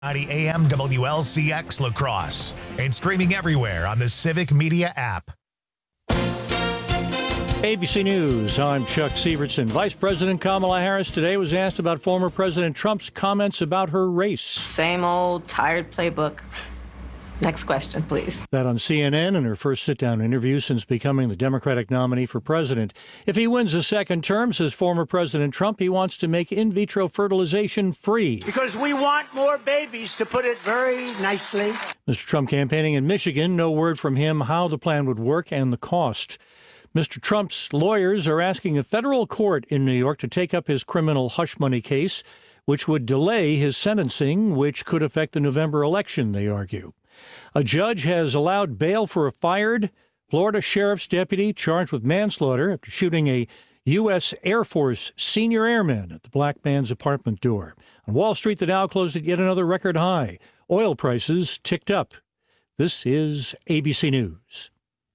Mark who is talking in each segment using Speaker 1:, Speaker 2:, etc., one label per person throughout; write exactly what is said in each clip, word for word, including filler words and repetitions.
Speaker 1: ninety A M W L C X La Crosse and streaming everywhere on the Civic Media app.
Speaker 2: A B C News, I'm Chuck Severson. Vice President Kamala Harris today was asked about former President Trump's comments about her race.
Speaker 3: Same old tired playbook. Next question, please.
Speaker 2: That on C N N in her first sit-down interview since becoming the Democratic nominee for president. If he wins a second term, says former President Trump, he wants to make in vitro fertilization free.
Speaker 4: Because we want more babies, to put it very nicely.
Speaker 2: Mister Trump campaigning in Michigan, no word from him how the plan would work and the cost. Mister Trump's lawyers are asking a federal court in New York to take up his criminal hush money case, which would delay his sentencing, which could affect the November election, they argue. A judge has allowed bail for a fired Florida sheriff's deputy charged with manslaughter after shooting a U S Air Force senior airman at the black man's apartment door. On Wall Street, the Dow closed at yet another record high. Oil prices ticked up. This is A B C News.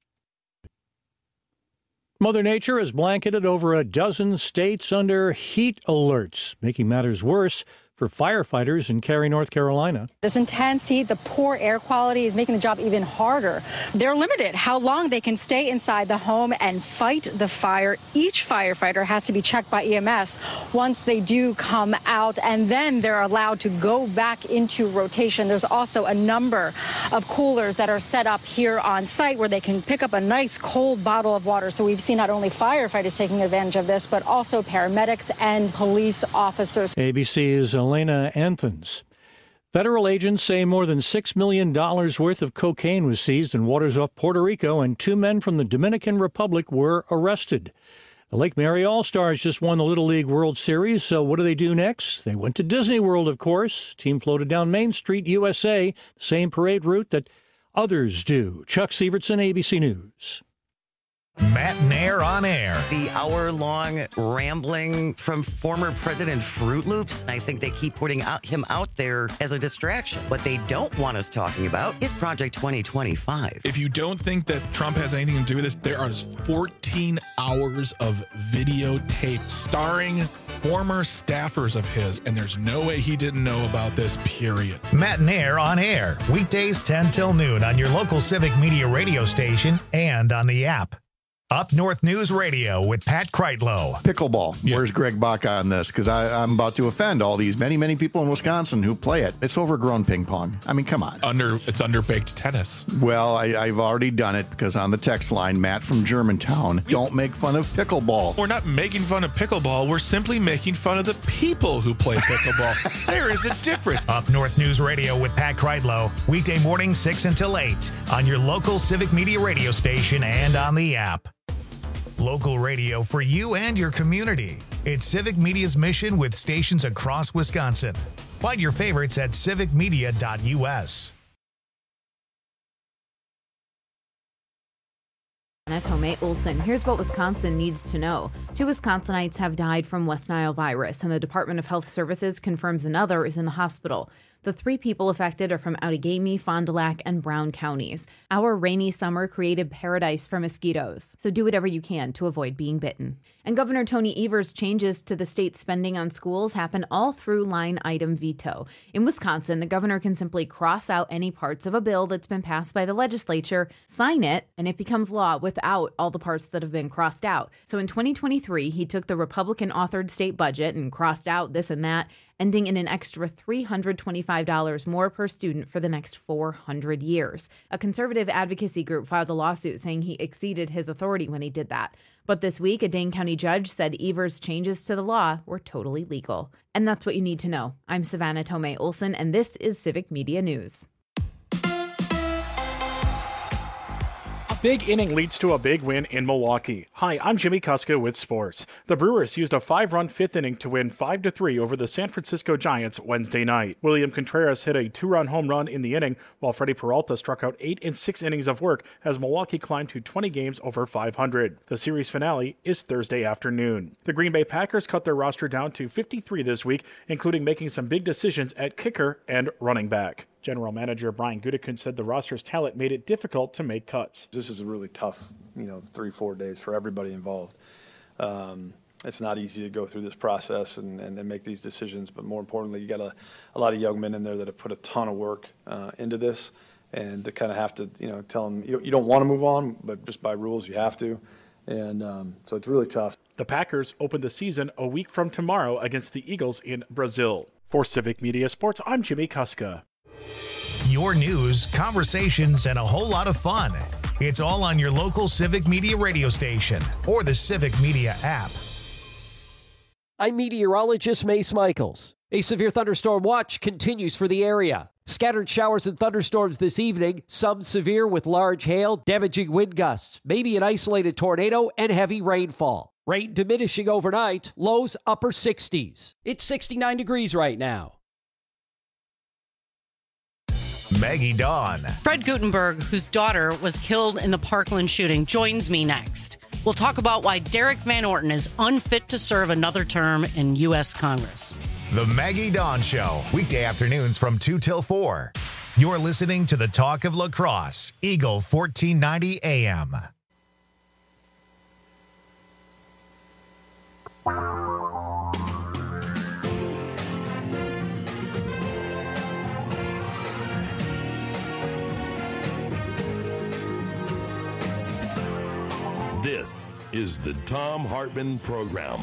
Speaker 2: Mother Nature has blanketed over a dozen states under heat alerts, making matters worse for firefighters in Cary, North Carolina.
Speaker 5: This intense heat, the poor air quality is making the job even harder. They're limited how long they can stay inside the home and fight the fire. Each firefighter has to be checked by E M S once they do come out, and then they're allowed to go back into rotation. There's also a number of coolers that are set up here on site where they can pick up a nice cold bottle of water. So we've seen not only firefighters taking advantage of this, but also paramedics and police officers.
Speaker 2: A B C's Elena Anthons. Federal agents say more than six million dollars worth of cocaine was seized in waters off Puerto Rico, and two men from the Dominican Republic were arrested. The Lake Mary All-Stars just won the Little League World Series, so what do they do next? They went to Disney World, of course. Team floated down Main Street, U S A, the same parade route that others do. Chuck Severson, A B C News.
Speaker 1: Matt Nair on air.
Speaker 6: The hour-long rambling from former President Fruit Loops. I think they keep putting out, him out there as a distraction. What they don't want us talking about is Project twenty twenty-five.
Speaker 7: If you don't think that Trump has anything to do with this, there are fourteen hours of videotape starring former staffers of his, and there's no way he didn't know about this, period.
Speaker 1: Matt Nair on air. Weekdays ten till noon on your local Civic Media radio station and on the app. Up North News Radio with Pat Kreitlow.
Speaker 8: Pickleball. Yeah. Where's Greg Baca on this? Because I'm about to offend all these many, many people in Wisconsin who play it. It's overgrown ping pong. I mean, come on.
Speaker 7: Under It's underbaked tennis.
Speaker 8: Well, I, I've already done it because on the text line, Matt from Germantown, don't make fun of pickleball.
Speaker 7: We're not making fun of pickleball. We're simply making fun of the people who play pickleball. There is a difference.
Speaker 1: Up North News Radio with Pat Kreitlow. Weekday mornings six until eight on your local Civic Media radio station and on the app. Local radio for you and your community. It's Civic Media's mission with stations across Wisconsin. Find your favorites at civic media dot U S.
Speaker 9: Tome Olson. Here's what Wisconsin needs to know. Two Wisconsinites have died from West Nile virus, and the Department of Health Services confirms another is in the hospital. The three people affected are from Outagamie, Fond du Lac, and Brown counties. Our rainy summer created paradise for mosquitoes, so do whatever you can to avoid being bitten. And Governor Tony Evers' changes to the state spending on schools happen all through line item veto. In Wisconsin, the governor can simply cross out any parts of a bill that's been passed by the legislature, sign it, and it becomes law without all the parts that have been crossed out. So in twenty twenty-three, he took the Republican-authored state budget and crossed out this and that, ending in an extra three hundred twenty-five dollars more per student for the next four hundred years. A conservative advocacy group filed a lawsuit saying he exceeded his authority when he did that. But this week, a Dane County judge said Evers' changes to the law were totally legal. And that's what you need to know. I'm Savannah Tomei Olson, and this is Civic Media News.
Speaker 10: Big inning leads to a big win in Milwaukee. Hi, I'm Jimmy Kuska with sports. The Brewers used a five-run fifth inning to win five to three over the San Francisco Giants Wednesday night. William Contreras hit a two-run home run in the inning, while Freddie Peralta struck out eight in six innings of work as Milwaukee climbed to twenty games over five hundred. The series finale is Thursday afternoon. The Green Bay Packers cut their roster down to fifty-three this week, including making some big decisions at kicker and running back. General Manager Brian Gutekunst said the roster's talent made it difficult to make cuts.
Speaker 11: This is a really tough, you know, three, four days for everybody involved. Um, it's not easy to go through this process and, and, and make these decisions. But more importantly, you got a, a lot of young men in there that have put a ton of work uh, into this, and to kind of have to, you know, tell them you, you don't want to move on, but just by rules you have to. And um, so it's really tough.
Speaker 10: The Packers open the season a week from tomorrow against the Eagles in Brazil. For Civic Media Sports, I'm Jimmy Kuska.
Speaker 1: Your news, conversations, and a whole lot of fun. It's all on your local Civic Media radio station or the Civic Media app.
Speaker 12: I'm meteorologist Mace Michaels. A severe thunderstorm watch continues for the area. Scattered showers and thunderstorms this evening, some severe with large hail, damaging wind gusts, maybe an isolated tornado, and heavy rainfall. Rain diminishing overnight, lows upper sixties. It's sixty-nine degrees right now.
Speaker 1: Maggie Dawn.
Speaker 13: Fred Guttenberg, whose daughter was killed in the Parkland shooting, joins me next. We'll talk about why Derek Van Orton is unfit to serve another term in U S Congress.
Speaker 1: The Maggie Dawn Show, weekday afternoons from two till four. You're listening to the Talk of La Crosse, Eagle fourteen ninety A M.
Speaker 14: This is the Thom Hartmann Program.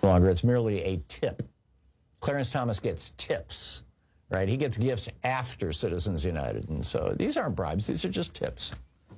Speaker 15: longer. It's merely a tip. Clarence Thomas gets tips, right? He gets gifts after Citizens United. And so these aren't bribes. These are just tips.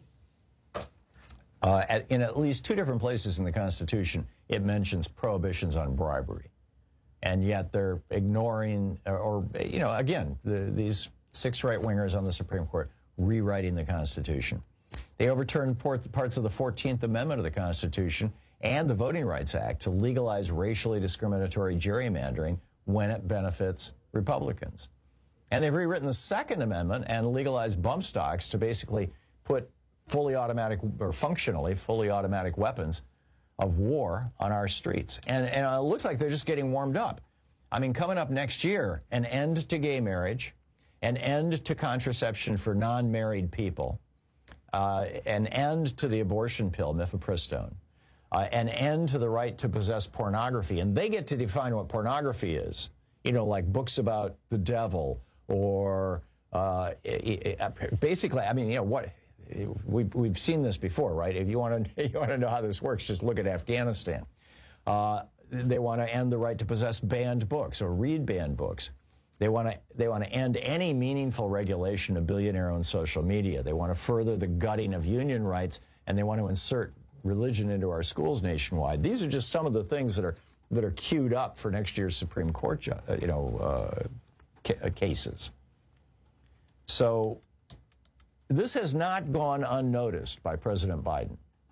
Speaker 15: Uh, at, in at least two different places in the Constitution, it mentions prohibitions on bribery. And yet they're ignoring, or, or you know, again, the, these six right-wingers on the Supreme Court rewriting the Constitution. They overturned parts of the fourteenth Amendment of the Constitution and the Voting Rights Act to legalize racially discriminatory gerrymandering when it benefits Republicans. And they've rewritten the Second Amendment and legalized bump stocks to basically put fully automatic, or functionally fully automatic weapons of war on our streets. And, and it looks like they're just getting warmed up. I mean, coming up next year, an end to gay marriage, an end to contraception for non-married people, uh, an end to the abortion pill, mifepristone, uh, an end to the right to possess pornography. And they get to define what pornography is, you know, like books about the devil or uh, basically, I mean, you know, what... We've, we've seen this before, right? If you want to you want to know how this works, just look at Afghanistan. Uh, they want to end the right to possess banned books or read banned books. They want to they want to end any meaningful regulation of billionaire-owned social media. They want to further the gutting of union rights, and they want to insert religion into our schools nationwide. These are just some of the things that are that are queued up for next year's Supreme Court, you know, uh, ca- cases. So. This has not gone unnoticed by President Biden.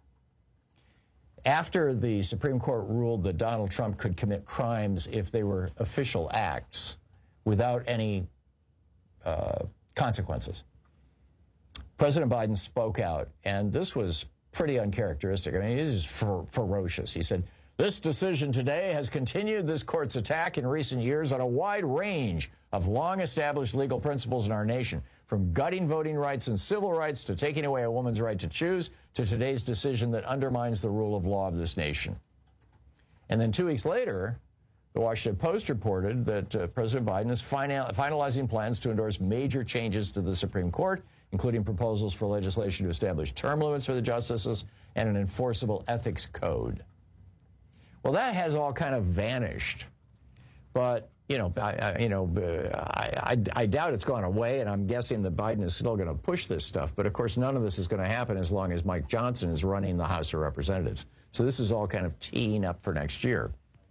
Speaker 15: After the Supreme Court ruled that Donald Trump could commit crimes if they were official acts without any uh, consequences, President Biden spoke out, and this was pretty uncharacteristic. I mean, this is fer- ferocious. He said, "This decision today has continued this court's attack in recent years on a wide range of long-established legal principles in our nation, from gutting voting rights and civil rights to taking away a woman's right to choose to today's decision that undermines the rule of law of this nation." And then two weeks later, the Washington Post reported that uh, President Biden is final- finalizing plans to endorse major changes to the Supreme Court, including proposals for legislation to establish term limits for the justices and an enforceable ethics code. Well, that has all kind of vanished. But, you know, I, I, you know, uh, I, I, I doubt it's gone away, and I'm guessing that Biden is still going to push this stuff. But, of course, none of this is going to happen as long as Mike Johnson is running the House of Representatives. So this is all kind of teeing up for next year.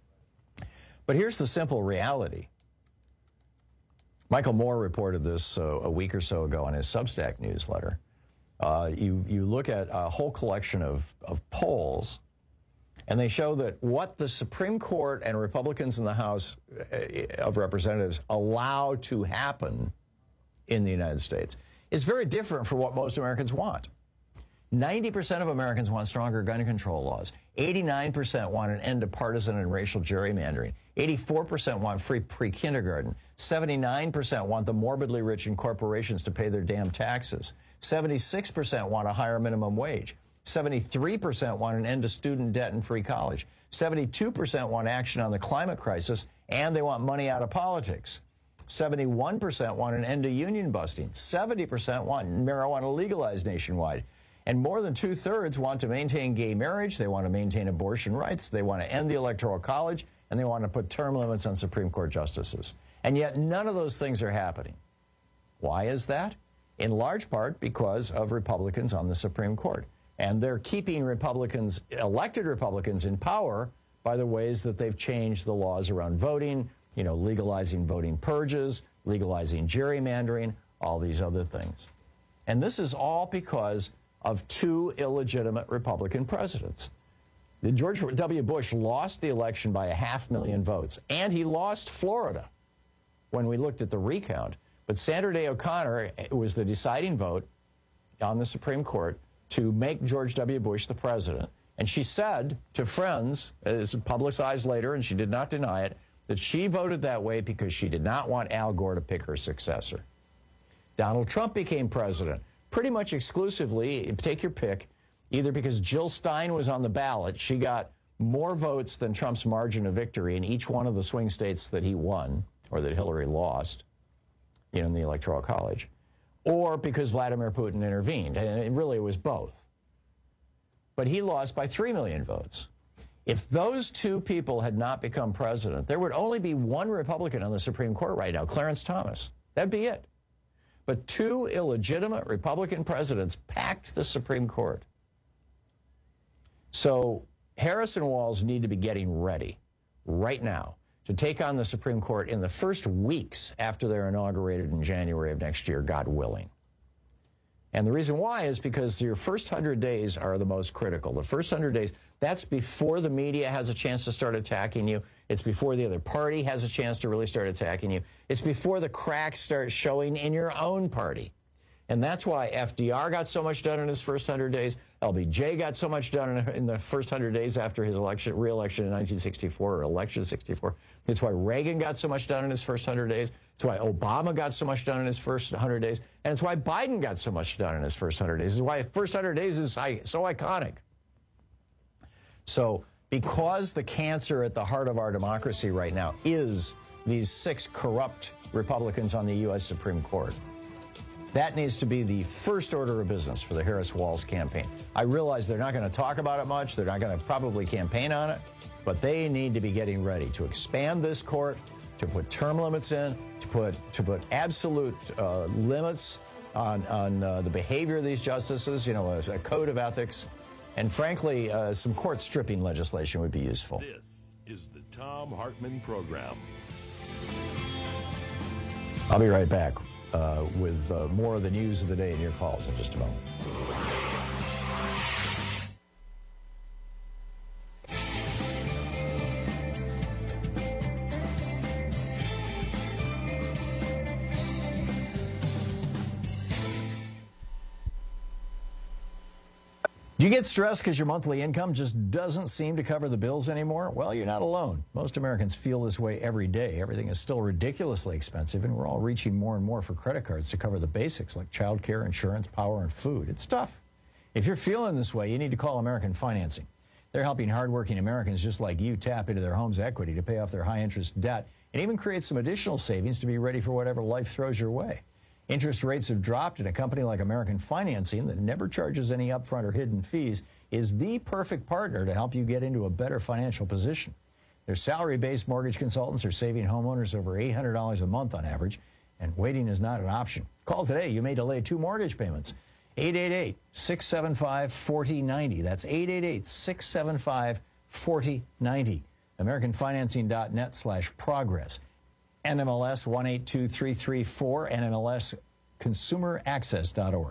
Speaker 15: But here's the simple reality. Michael Moore reported this uh, a week or so ago on his Substack newsletter. Uh, you, you look at a whole collection of, of polls, and they show that what the Supreme Court and Republicans in the House of Representatives allow to happen in the United States is very different from what most Americans want. ninety percent of Americans want stronger gun control laws. eighty-nine percent want an end to partisan and racial gerrymandering. eighty-four percent want free pre-kindergarten. seventy-nine percent want the morbidly rich and corporations to pay their damn taxes. seventy-six percent want a higher minimum wage. seventy-three percent want an end to student debt and free college. seventy-two percent want action on the climate crisis, and they want money out of politics. seventy-one percent want an end to union busting. seventy percent want marijuana legalized nationwide. And more than two-thirds want to maintain gay marriage. They want to maintain abortion rights. They want to end the Electoral College, and they want to put term limits on Supreme Court justices. And yet none of those things are happening. Why is that? In large part because of Republicans on the Supreme Court. And they're keeping Republicans, elected Republicans, in power by the ways that they've changed the laws around voting, you know, legalizing voting purges, legalizing gerrymandering, all these other things. And this is all because of two illegitimate Republican presidents. George W. Bush lost the election by a half million votes, and he lost Florida when we looked at the recount. But Sandra Day O'Connor was the deciding vote on the Supreme Court to make George W. Bush the president. And she said to friends, as publicized later, and she did not deny it, that she voted that way because she did not want Al Gore to pick her successor. Donald Trump became president pretty much exclusively, take your pick, either because Jill Stein was on the ballot. She got more votes than Trump's margin of victory in each one of the swing states that he won, or that Hillary lost, you know, in the Electoral College, or because Vladimir Putin intervened. And it really was both. But he lost by three million votes. If those two people had not become president, there would only be one Republican on the Supreme Court right now, Clarence Thomas. That'd be it. But two illegitimate Republican presidents packed the Supreme Court. So Harris and Walz need to be getting ready right now to take on the Supreme Court in the first weeks after they're inaugurated in January of next year, God willing. And the reason why is because your first hundred days are the most critical. The first hundred days, that's before the media has a chance to start attacking you. It's before the other party has a chance to really start attacking you. It's before the cracks start showing in your own party. And that's why F D R got so much done in his first hundred days. L B J got so much done in, in the first hundred days after his election, re-election in nineteen sixty-four, or election sixty-four. It's why Reagan got so much done in his first hundred days. It's why Obama got so much done in his first hundred days. And it's why Biden got so much done in his first hundred days. It's why first hundred days is so iconic. So because the cancer at the heart of our democracy right now is these six corrupt Republicans on the U S Supreme Court, that needs to be the first order of business for the Harris-Walz campaign. I realize they're not going to talk about it much. They're not going to probably campaign on it. But they need to be getting ready to expand this court, to put term limits in, to put to put absolute uh, limits on, on uh, the behavior of these justices, you know, a, a code of ethics. And frankly, uh, some court stripping legislation would be useful.
Speaker 14: This is the Thom Hartmann Program.
Speaker 15: I'll be right back. Uh, with uh, more of the news of the day and your calls in just a moment. Do you get stressed because your monthly income just doesn't seem to cover the bills anymore? Well, you're not alone. Most Americans feel this way every day. Everything is still ridiculously expensive, and we're all reaching more and more for credit cards to cover the basics like childcare, insurance, power, and food. It's tough. If you're feeling this way, you need to call American Financing. They're helping hardworking Americans just like you tap into their home's equity to pay off their high-interest debt and even create some additional savings to be ready for whatever life throws your way. Interest rates have dropped, and a company like American Financing that never charges any upfront or hidden fees is the perfect partner to help you get into a better financial position. Their salary-based mortgage consultants are saving homeowners over eight hundred dollars a month on average, and waiting is not an option. Call today. You may delay two mortgage payments. eight eight eight, six seven five, four zero nine zero. That's eight eight eight, six seven five, four zero nine zero. American Financing dot net slash progress. N M L S one eight two three three four, N M L S consumer access dot org.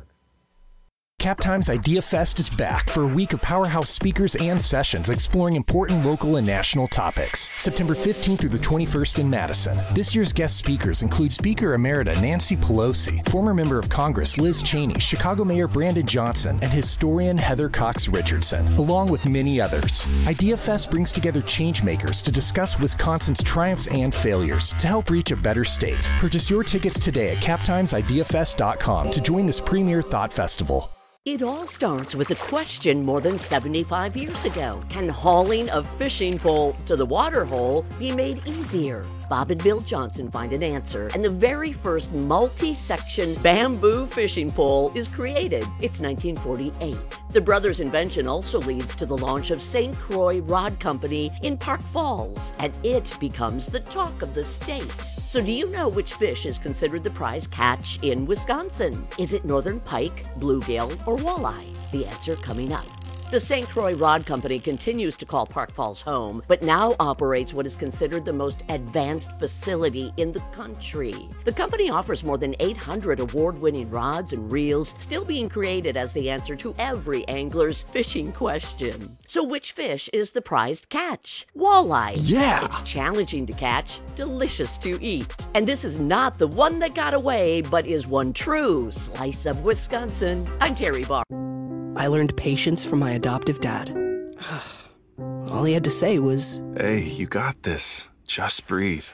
Speaker 16: CapTime's Idea Fest is back for a week of powerhouse speakers and sessions exploring important local and national topics. September fifteenth through the twenty-first in Madison. This year's guest speakers include Speaker Emerita Nancy Pelosi, former member of Congress Liz Cheney, Chicago Mayor Brandon Johnson, and historian Heather Cox Richardson, along with many others. Idea Fest brings together changemakers to discuss Wisconsin's triumphs and failures to help reach a better state. Purchase your tickets today at cap times idea fest dot com to join this premier thought festival.
Speaker 17: It all starts with a question more than seventy-five years ago. Can hauling a fishing pole to the water hole be made easier? Bob and Bill Johnson find an answer, and the very first multi-section bamboo fishing pole is created. It's nineteen forty-eight. The brothers' invention also leads to the launch of Saint Croix Rod Company in Park Falls, and it becomes the talk of the state. So do you know which fish is considered the prize catch in Wisconsin? Is it northern pike, bluegill, or walleye? The answer coming up. The Saint Croix Rod Company continues to call Park Falls home, but now operates what is considered the most advanced facility in the country. The company offers more than eight hundred award-winning rods and reels, still being created as the answer to every angler's fishing question. So which fish is the prized catch? Walleye.
Speaker 16: Yeah!
Speaker 17: It's challenging to catch, delicious to eat. And this is not the one that got away, but is one true slice of Wisconsin. I'm Terry Barr.
Speaker 18: I learned patience from my adoptive dad. All he had to say was,
Speaker 19: "Hey, you got this. Just breathe."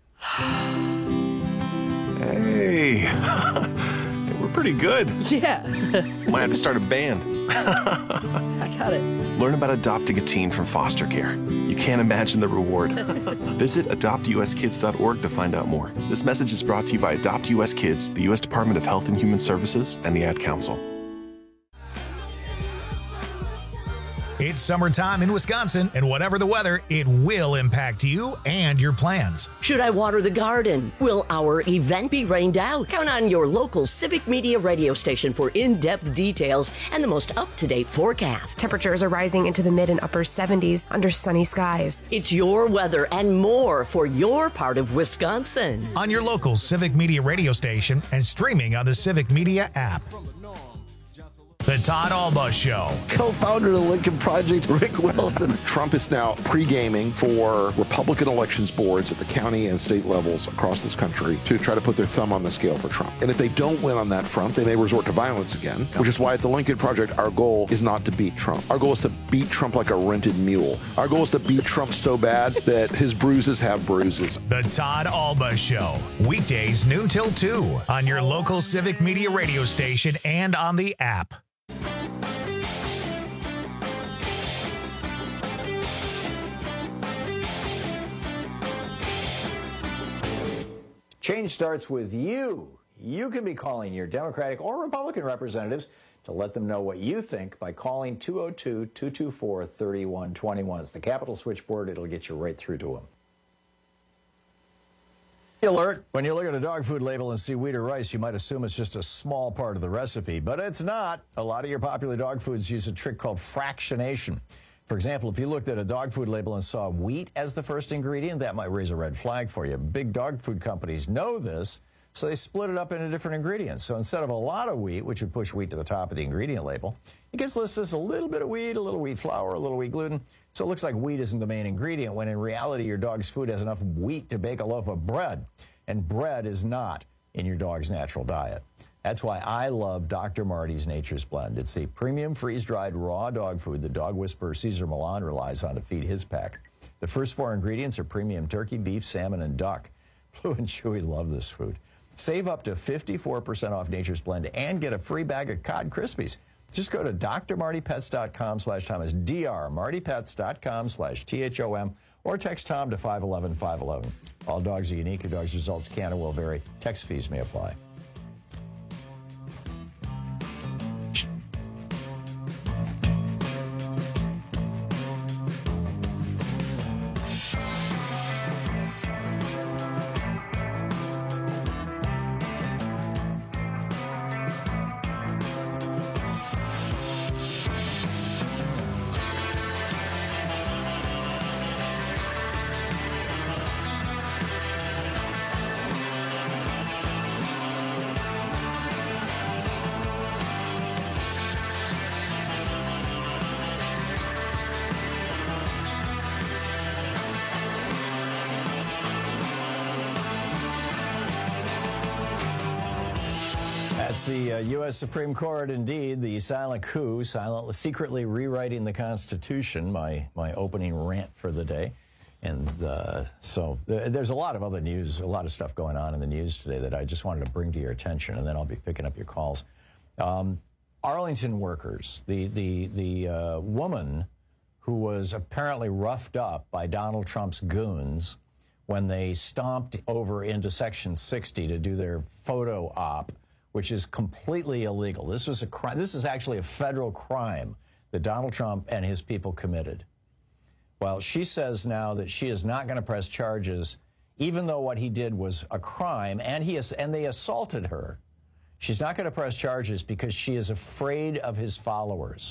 Speaker 19: Hey, we're pretty good.
Speaker 18: Yeah.
Speaker 19: Might have to start a band.
Speaker 18: I got it.
Speaker 19: Learn about adopting a teen from foster care. You can't imagine the reward. Visit adopt u s kids dot org to find out more. This message is brought to you by Adopt U S Kids, the U S Department of Health and Human Services, and the Ad Council.
Speaker 1: It's summertime in Wisconsin, and whatever the weather, it will impact you and your plans.
Speaker 17: Should I water the garden? Will our event be rained out? Count on your local Civic Media radio station for in-depth details and the most up-to-date forecast.
Speaker 20: Temperatures are rising into the mid and upper seventies under sunny skies.
Speaker 17: It's your weather and more for your part of Wisconsin.
Speaker 1: On your local Civic Media radio station and streaming on the Civic Media app. The Todd Alba Show.
Speaker 21: Co-founder of the Lincoln Project, Rick Wilson.
Speaker 22: Trump is now pre-gaming for Republican elections boards at the county and state levels across this country to try to put their thumb on the scale for Trump. And if they don't win on that front, they may resort to violence again, which is why at the Lincoln Project, our goal is not to beat Trump. Our goal is to beat Trump like a rented mule. Our goal is to beat Trump so bad that his bruises have bruises.
Speaker 1: The Todd Alba Show. Weekdays noon till two on your local Civic Media radio station and on the app.
Speaker 15: Change starts with you. You can be calling your Democratic or Republican representatives to let them know what you think by calling two oh two, two two four, three one two one. It's the Capitol switchboard. It'll get you right through to them. Alert! When you look at a dog food label and see wheat or rice, you might assume it's just a small part of the recipe, but it's not. A lot of your popular dog foods use a trick called fractionation. For example, if you looked at a dog food label and saw wheat as the first ingredient, that might raise a red flag for you. Big dog food companies know this, so they split it up into different ingredients. So instead of a lot of wheat, which would push wheat to the top of the ingredient label, it gets listed as a little bit of wheat, a little wheat flour, a little wheat gluten. So it looks like wheat isn't the main ingredient, when in reality your dog's food has enough wheat to bake a loaf of bread. And bread is not in your dog's natural diet. That's why I love Doctor Marty's Nature's Blend. It's a premium freeze-dried raw dog food that dog whisperer Cesar Millan relies on to feed his pack. The first four ingredients are premium turkey, beef, salmon, and duck. Blue and Chewy love this food. Save up to fifty-four percent off Nature's Blend and get a free bag of Cod Krispies. Just go to d r marty pets dot com slash Tom. It's d r marty pets dot com slash T H O M. Or text Tom to five one one, five one one. All dogs are unique. Your dog's results can and will vary. Text fees may apply. That's the uh, U S Supreme Court, indeed, the silent coup, silently, secretly rewriting the Constitution, my, my opening rant for the day. And uh, so th there's a lot of other news, a lot of stuff going on in the news today that I just wanted to bring to your attention, and then I'll be picking up your calls. Um, Arlington workers, the, the, the uh, woman who was apparently roughed up by Donald Trump's goons when they stomped over into Section sixty to do their photo op, which is completely illegal. This was a crime. This is actually a federal crime that Donald Trump and his people committed. Well, she says now that she is not going to press charges, even though what he did was a crime, and he is, and they assaulted her. She's not going to press charges because she is afraid of his followers.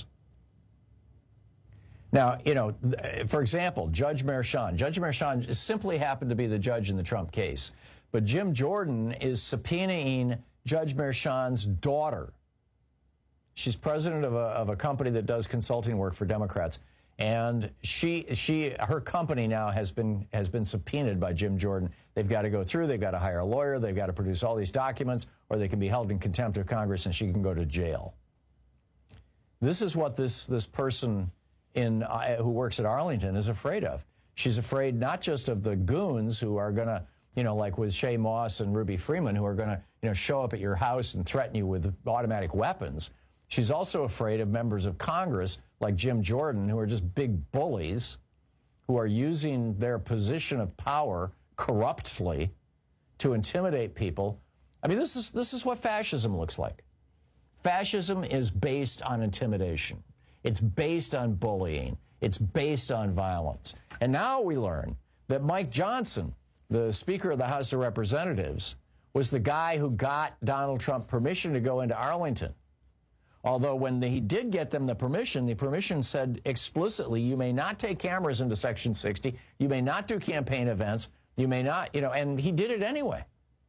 Speaker 15: Now, you know, for example, Judge Merchan. Judge Merchan simply happened to be the judge in the Trump case. But Jim Jordan is subpoenaing Judge Merchan's daughter. She's president of a, of a company that does consulting work for Democrats. And she, she, her company now has been, has been subpoenaed by Jim Jordan. They've got to go through, they've got to hire a lawyer, they've got to produce all these documents, or they can be held in contempt of Congress and she can go to jail. This is what this, this person in, uh, who works at Arlington is afraid of. She's afraid not just of the goons who are going to, you know, like with Shay Moss and Ruby Freeman, who are going to, you know, show up at your house and threaten you with automatic weapons. She's also afraid of members of Congress like Jim Jordan, who are just big bullies, who are using their position of power corruptly to intimidate people. I mean, this is, this is what fascism looks like. Fascism is based on intimidation. It's based on bullying. It's based on violence. And now we learn that Mike Johnson, the Speaker of the House of Representatives, was the guy who got Donald Trump permission to go into Arlington. Although when he did get them the permission, the permission said explicitly, you may not take cameras into Section sixty, you may not do campaign events, you may not, you know, and he did it anyway.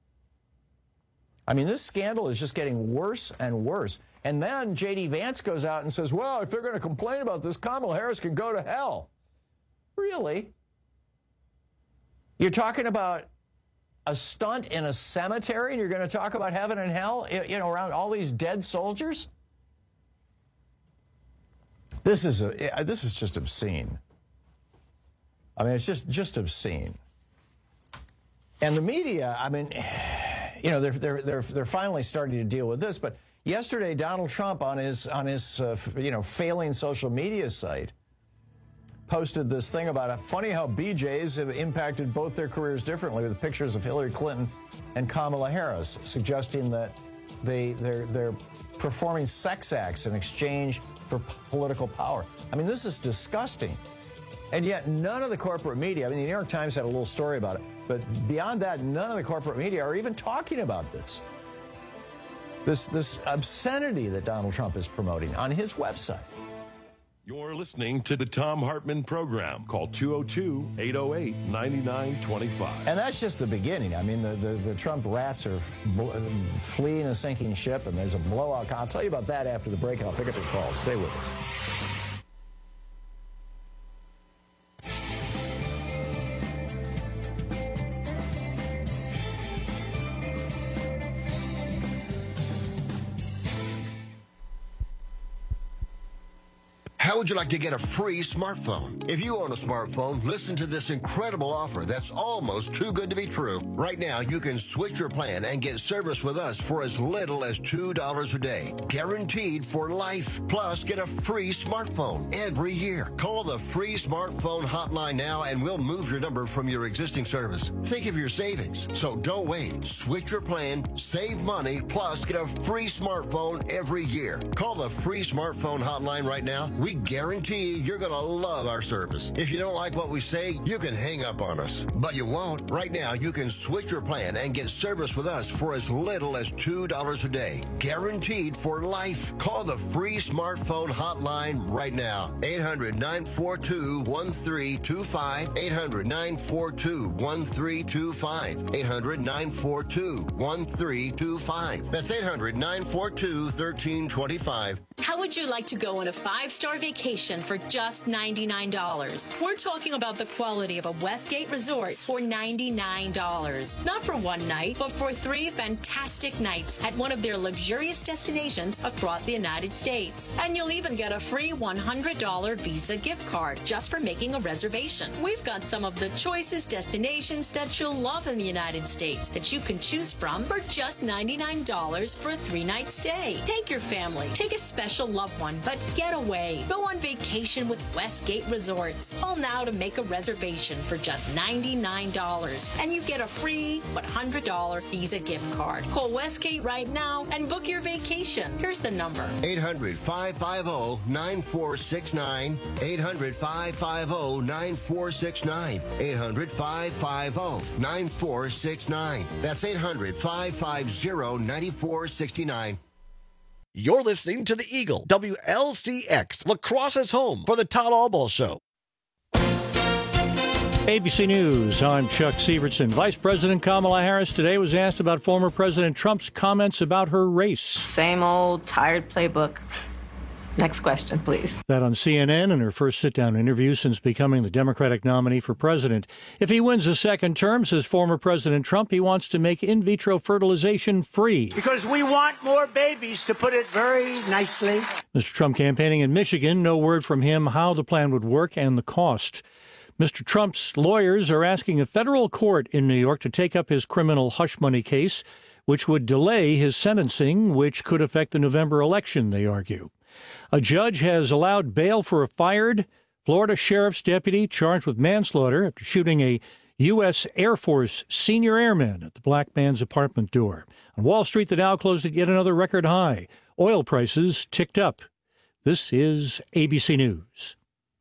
Speaker 15: I mean, this scandal is just getting worse and worse. And then J D Vance goes out and says, well, if they're going to complain about this, Kamala Harris can go to hell. Really? You're talking about a stunt in a cemetery, and you're going to talk about heaven and hell, you know, around all these dead soldiers? This is a, this is just obscene. I mean, it's just, just obscene. And the media, I mean, you know, they're, they're, they're, they're finally starting to deal with this. But yesterday, Donald Trump on his, on his uh, you know, failing social media site posted this thing about it. Funny how B Js have impacted both their careers differently, with pictures of Hillary Clinton and Kamala Harris, suggesting that they, they're, they're performing sex acts in exchange for political power. I mean, this is disgusting. And yet none of the corporate media, I mean, the New York Times had a little story about it, but beyond that, none of the corporate media are even talking about this. This, this obscenity that Donald Trump is promoting on his website.
Speaker 14: You're listening to the Thom Hartmann Program. Call two oh two, eight oh eight, nine nine two five.
Speaker 15: And that's just the beginning. I mean, the, the, the Trump rats are fleeing a sinking ship, and there's a blowout. I'll tell you about that after the break, and I'll pick up your calls. Stay with us.
Speaker 3: How would you like to get a free smartphone? If you own a smartphone, listen to this incredible offer that's almost too good to be true. Right now, you can switch your plan and get service with us for as little as two dollars a day. Guaranteed for life. Plus, get a free smartphone every year. Call the free smartphone hotline now and we'll move your number from your existing service. Think of your savings. So don't wait. Switch your plan, save money, plus get a free smartphone every year. Call the free smartphone hotline right now. We guarantee you're going to love our service. If you don't like what we say, you can hang up on us. But you won't. Right now, you can switch your plan and get service with us for as little as two dollars a day. Guaranteed for life. Call the free smartphone hotline right now. eight hundred, nine four two, one three two five. eight hundred, nine four two, one three two five. eight hundred, nine four two, one three two five. That's eight hundred, nine four two, one three two five.
Speaker 4: How would you like to go on a five-star vacation for just ninety-nine dollars? We're talking about the quality of a Westgate resort for ninety-nine dollars. Not for one night, but for three fantastic nights at one of their luxurious destinations across the United States. And you'll even get a free one hundred dollars Visa gift card just for making a reservation. We've got some of the choicest destinations that you'll love in the United States that you can choose from for just ninety-nine dollars for a three-night stay. Take your family, take a special loved one, but get away. Go on vacation with Westgate Resorts. Call now to make a reservation for just ninety-nine dollars, and you get a free one hundred dollars Visa gift card. Call Westgate right now and book your vacation. Here's the number.
Speaker 3: eight hundred, five five zero, nine four six nine. eight hundred, five five zero, nine four six nine. eight hundred, five five zero, nine four six nine. That's eight hundred, five five zero, nine four six nine. You're listening to the Eagle, W L C X, La Crosse's home for the Todd Albaugh Show.
Speaker 2: A B C News, I'm Chuck Severson. Vice President Kamala Harris today was asked about former President Trump's comments about her race.
Speaker 23: Same old tired playbook. Next question, please.
Speaker 2: That on C N N in her first sit-down interview since becoming the Democratic nominee for president. If he wins a second term, says former President Trump, he wants to make in vitro fertilization free.
Speaker 24: Because we want more babies, to put it very nicely.
Speaker 2: Mister Trump campaigning in Michigan, no word from him how the plan would work and the cost. Mister Trump's lawyers are asking a federal court in New York to take up his criminal hush money case, which would delay his sentencing, which could affect the November election, they argue. A judge has allowed bail for a fired Florida sheriff's deputy charged with manslaughter after shooting a U S Air Force senior airman at the black man's apartment door. On Wall Street, the Dow closed at yet another record high. Oil prices ticked up. This is A B C News.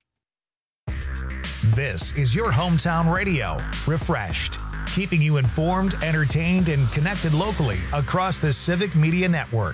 Speaker 1: This is your hometown radio, Refreshed, keeping you informed, entertained, and connected locally across the Civic Media Network.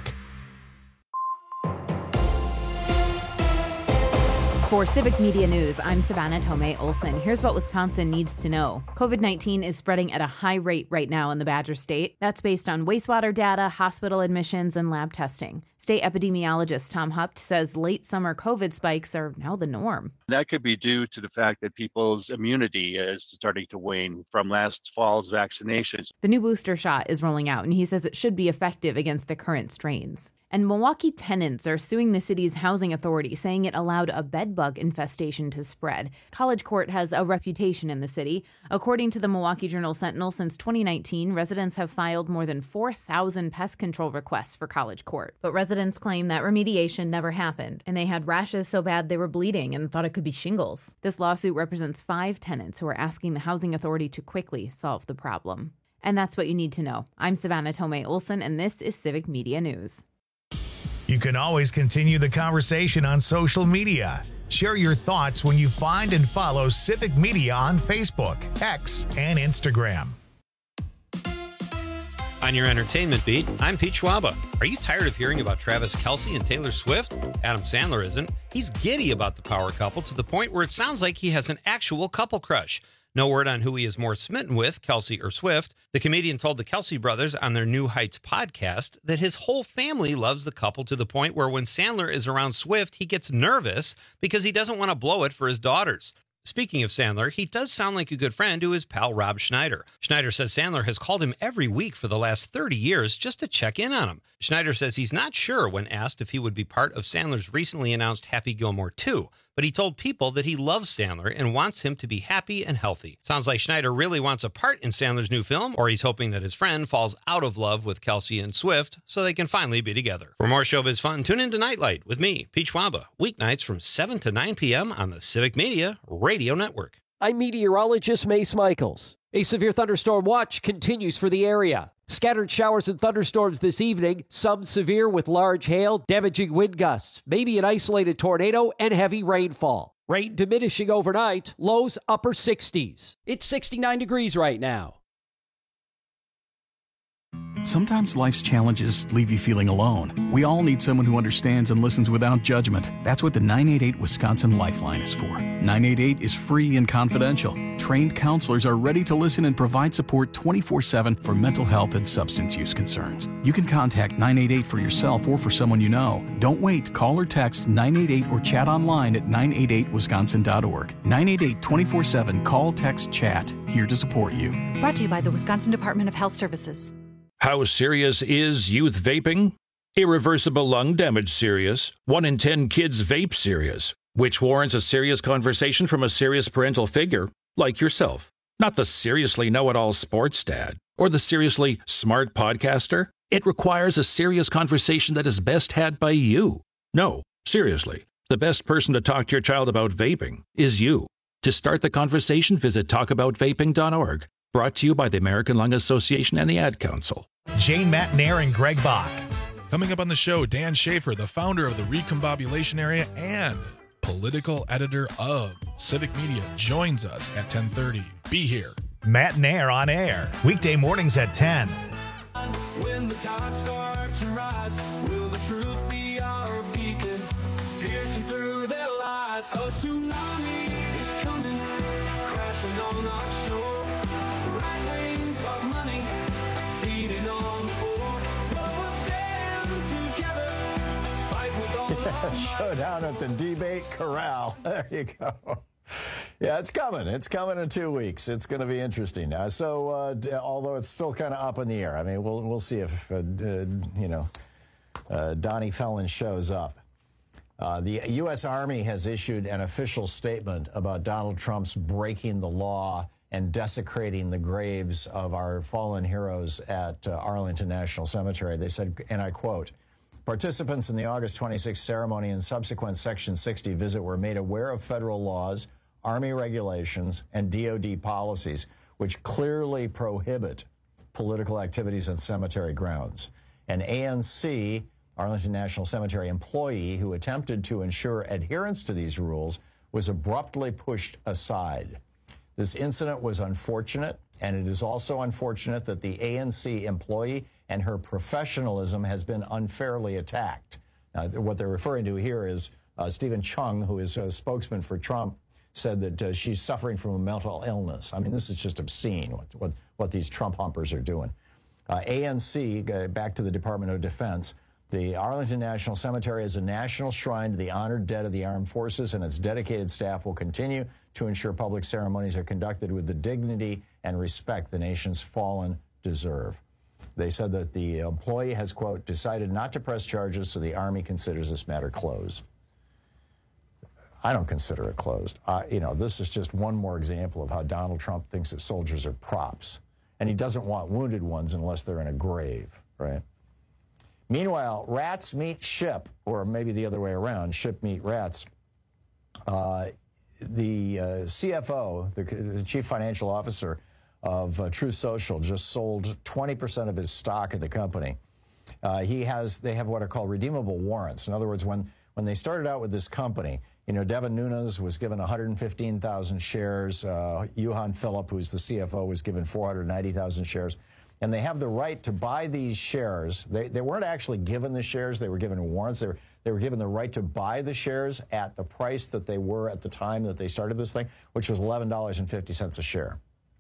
Speaker 9: For Civic Media News, I'm Savannah Tomei Olson. Here's what Wisconsin needs to know. COVID nineteen is spreading at a high rate right now in the Badger State. That's based on wastewater data, hospital admissions, and lab testing. State epidemiologist Tom Hupt says late summer COVID spikes are now the norm.
Speaker 5: That could be due to the fact that people's immunity is starting to wane from last fall's vaccinations.
Speaker 9: The new booster shot is rolling out, and he says it should be effective against the current strains. And Milwaukee tenants are suing the city's housing authority, saying it allowed a bedbug infestation to spread. College Court has a reputation in the city. According to the Milwaukee Journal-Sentinel, since twenty nineteen, residents have filed more than four thousand pest control requests for College Court. But residents claim that remediation never happened, and they had rashes so bad they were bleeding and thought it could be shingles. This lawsuit represents five tenants who are asking the housing authority to quickly solve the problem. And that's what you need to know. I'm Savannah Tomei Olson, and this is Civic Media News.
Speaker 1: You can always continue the conversation on social media. Share your thoughts when you find and follow Civic Media on Facebook, X, and Instagram.
Speaker 6: On your entertainment beat, I'm Pete Schwaba. Are you tired of hearing about Travis Kelce and Taylor Swift? Adam Sandler isn't. He's giddy about the power couple to the point where it sounds like he has an actual couple crush. No word on who he is more smitten with, Kelce or Swift. The comedian told the Kelce brothers on their New Heights podcast that his whole family loves the couple to the point where when Sandler is around Swift, he gets nervous because he doesn't want to blow it for his daughters. Speaking of Sandler, he does sound like a good friend to his pal Rob Schneider. Schneider says Sandler has called him every week for the last thirty years just to check in on him. Schneider says he's not sure when asked if he would be part of Sandler's recently announced Happy Gilmore two, but he told People that he loves Sandler and wants him to be happy and healthy. Sounds like Schneider really wants a part in Sandler's new film, or he's hoping that his friend falls out of love with Kelce and Swift so they can finally be together. For more showbiz fun, tune in to Nightlight with me, Pete Schwaba, weeknights from seven to nine p.m. on the Civic Media Radio Network.
Speaker 12: I'm meteorologist Mace Michaels. A severe thunderstorm watch continues for the area. Scattered showers and thunderstorms this evening, some severe with large hail, damaging wind gusts, maybe an isolated tornado, and heavy rainfall. Rain diminishing overnight, lows upper sixties. It's sixty-nine degrees right now.
Speaker 7: Sometimes life's challenges leave you feeling alone. We all need someone who understands and listens without judgment. That's what the nine eight eight Wisconsin Lifeline is for. nine eight eight is free and confidential. Trained counselors are ready to listen and provide support twenty-four seven for mental health and substance use concerns. You can contact nine eight eight for yourself or for someone you know. Don't wait. Call or text nine eight eight or chat online at nine eight eight wisconsin dot org. nine eight eight twenty-four seven Call, text, chat. Here to support you.
Speaker 8: Brought to you by the Wisconsin Department of Health Services.
Speaker 25: How serious is youth vaping? Irreversible lung damage serious. One in ten kids vape serious, which warrants a serious conversation from a serious parental figure like yourself. Not the seriously know-it-all sports dad or the seriously smart podcaster. It requires a serious conversation that is best had by you. No, seriously, the best person to talk to your child about vaping is you. To start the conversation, visit talk about vaping dot org. Brought to you by the American Lung Association and the Ad Council.
Speaker 1: Jane Matnair and Greg Bach.
Speaker 26: Coming up on the show, Dan Schaefer, the founder of the Recombobulation Area and political editor of Civic Media, joins us at ten thirty. Be here.
Speaker 1: Matnair on air, weekday mornings at ten.
Speaker 27: When the tide starts to rise, will the truth be our beacon, piercing through their lies? A tsunami is coming, crashing on our shore. Right-wing talk money, feeding on the poor. But we'll stand together, fight with all our
Speaker 28: Showdown at the Debate Corral. There you go. Yeah, it's coming. It's coming in two weeks. It's going to be interesting. Uh, so, uh, d- although it's still kind of up in the air, I mean, we'll we'll see if uh, d- you know uh, Donnie Fellon shows up. Uh, the U S Army has issued an official statement about Donald Trump's breaking the law and desecrating the graves of our fallen heroes at uh, Arlington National Cemetery. They said, and I quote, "Participants in the August twenty-sixth ceremony and subsequent Section sixty visit were made aware of federal laws, Army regulations, and D O D policies, which clearly prohibit political activities on cemetery grounds. And A N C Arlington National Cemetery employee who attempted to ensure adherence to these rules was abruptly pushed aside. This incident was unfortunate, and it is also unfortunate that the A N C employee and her professionalism has been unfairly attacked. Now, what they're referring to here is uh, Stephen Chung, who is a spokesman for Trump, said that uh, she's suffering from a mental illness. I mean, this is just obscene what, what, what these Trump humpers are doing. Uh, A N C, uh, back to the Department of Defense, the Arlington National Cemetery is a national shrine to the honored dead of the armed forces, and its dedicated staff will continue to ensure public ceremonies are conducted with the dignity and respect the nation's fallen deserve. They said that the employee has, quote, decided not to press charges, so the Army considers this matter closed. I don't consider it closed. Uh, you know, this is just one more example of how Donald Trump thinks that soldiers are props. And he doesn't want wounded ones unless they're in a grave, right? Meanwhile, rats meet ship, or maybe the other way around, ship meet rats. Uh, the uh, C F O, the, the chief financial officer of uh, Truth Social, just sold twenty percent of his stock of the company. Uh, he has, they have what are called redeemable warrants. In other words, when, when they started out with this company, you know, Devin Nunes was given one hundred fifteen thousand shares. Uh, Johan Philip, who's the C F O, was given four hundred ninety thousand shares. And they have the right to buy these shares. They, they weren't actually given the shares. They were given warrants. They were, they were given the right to buy the shares at the price that they were at the time that they started this thing, which was eleven dollars and fifty cents a share.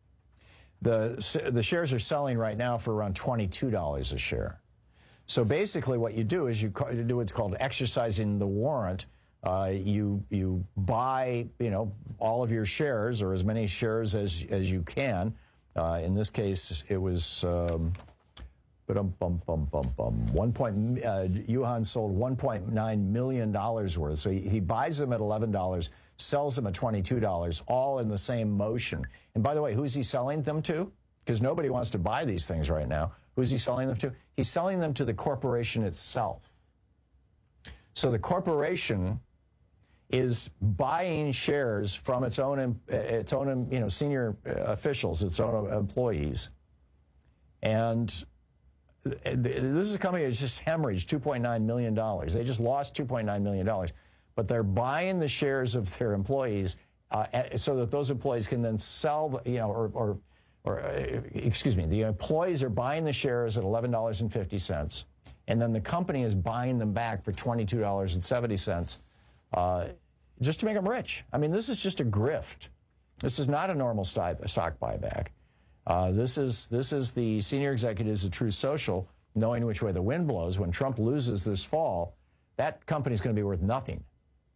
Speaker 28: The, the shares are selling right now for around twenty-two dollars a share. So basically what you do is you do what's called exercising the warrant. Uh, you you buy, you know, all of your shares, or as many shares as as you can. Uh, in this case, it was um, bum, bum, bum, bum, bum, one point. Uh, Johan sold one point nine million dollars worth. So he, he buys them at eleven dollars, sells them at twenty-two dollars, all in the same motion. And by the way, who's he selling them to? Because nobody wants to buy these things right now. Who's he selling them to? He's selling them to the corporation itself. So the corporation is buying shares from its own, its own, you know, senior officials, its own employees, and this is a company that's just hemorrhaged two point nine million dollars. They just lost two point nine million dollars, but they're buying the shares of their employees uh, so that those employees can then sell, you know, or, or, or uh, excuse me, the employees are buying the shares at eleven dollars and fifty cents, and then the company is buying them back for twenty-two dollars and seventy cents. Uh, just to make them rich. I mean, this is just a grift. This is not a normal stock buyback. Uh, this is this is the senior executives of Truth Social knowing which way the wind blows. When Trump loses this fall, that company's going to be worth nothing,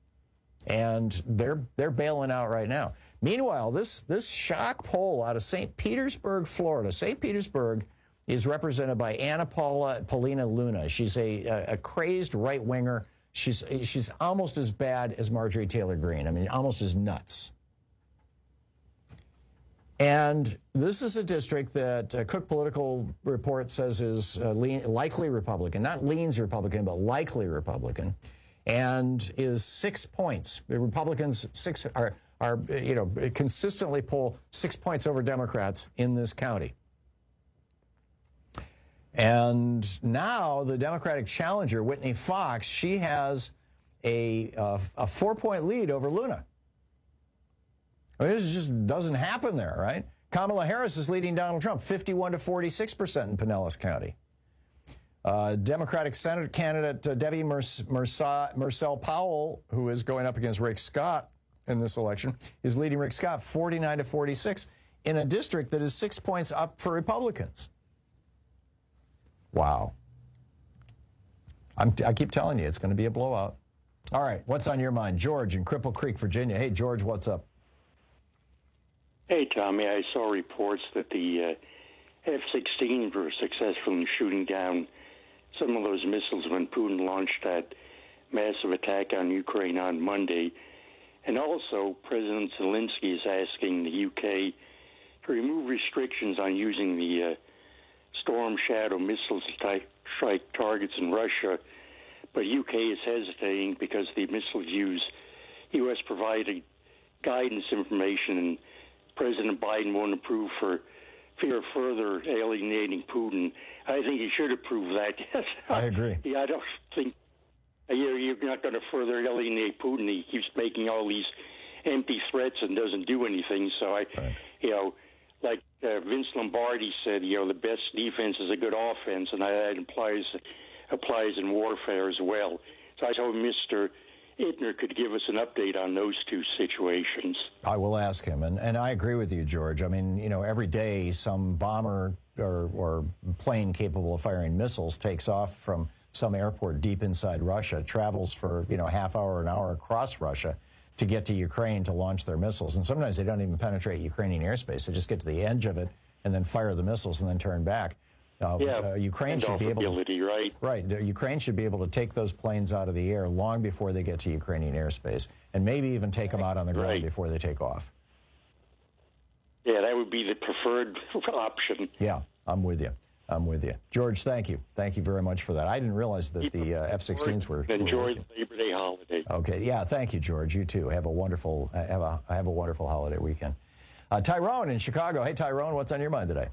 Speaker 28: and they're they're bailing out right now. Meanwhile, this this shock poll out of Saint Petersburg, Florida. Saint Petersburg is represented by Anna Paula Paulina Luna. She's a a, a crazed right winger. She's she's almost as bad as Marjorie Taylor Greene. I mean, almost as nuts. And this is a district that uh, Cook Political Report says is uh, lean, likely Republican, not leans Republican, but likely Republican, and is six points. The Republicans six are are you know consistently poll six points over Democrats in this county. And now the Democratic challenger, Whitney Fox, she has a, uh, a four-point lead over Luna. I mean, this just doesn't happen there, right? Kamala Harris is leading Donald Trump, fifty-one to forty-six percent in Pinellas County. Uh, Democratic Senate candidate uh, Debbie Mursell Powell, who is going up against Rick Scott in this election, is leading Rick Scott forty-nine to forty-six in a district that is six points up for Republicans. Wow. I'm, I keep telling you, it's going to be a blowout. All right, what's on your mind? George in Cripple Creek, Virginia. Hey, George, what's up?
Speaker 10: Hey, Tommy, I saw reports that the uh, F sixteen were successful in shooting down some of those missiles when Putin launched that massive attack on Ukraine on Monday. And also, President Zelensky is asking the U K to remove restrictions on using the uh, Storm Shadow missiles to strike targets in Russia, but U K is hesitating because the missiles use U S provided guidance information, and President Biden won't approve for fear of further alienating Putin, I think he should approve that. Yes,
Speaker 28: I agree.
Speaker 10: Yeah, I don't think you're, you're not going to further alienate Putin. He keeps making all these empty threats and doesn't do anything. So I, right. you know, like uh, Vince Lombardi said, you know, the best defense is a good offense, and that implies applies in warfare as well. So I told Mister Ittner could give us an update on those two situations.
Speaker 28: I will ask him, and, and I agree with you, George. I mean, you know, every day some bomber or, or plane capable of firing missiles takes off from some airport deep inside Russia, travels for, you know, a half hour, an hour across Russia to get to Ukraine to launch their missiles. And sometimes they don't even penetrate Ukrainian airspace. They just get to the edge of it and then fire the missiles and then turn back. Uh,
Speaker 10: yeah,
Speaker 28: uh, Ukraine should be able to,
Speaker 10: right?
Speaker 28: Right. Ukraine should be able to take those planes out of the air long before they get to Ukrainian airspace, and maybe even take them out on the ground
Speaker 10: right.
Speaker 28: before they take off.
Speaker 10: Yeah, that would be the preferred option.
Speaker 28: Yeah, I'm with you. I'm with you. George, thank you. Thank you very much for that. I didn't realize that the uh, F sixteens were...
Speaker 10: Enjoy
Speaker 28: were
Speaker 10: the Labor Day holiday.
Speaker 28: Okay. Yeah, thank you, George. You too. Have a wonderful, uh, have a, have a wonderful holiday weekend. Uh, Tyrone in Chicago. Hey, Tyrone, what's on your mind today?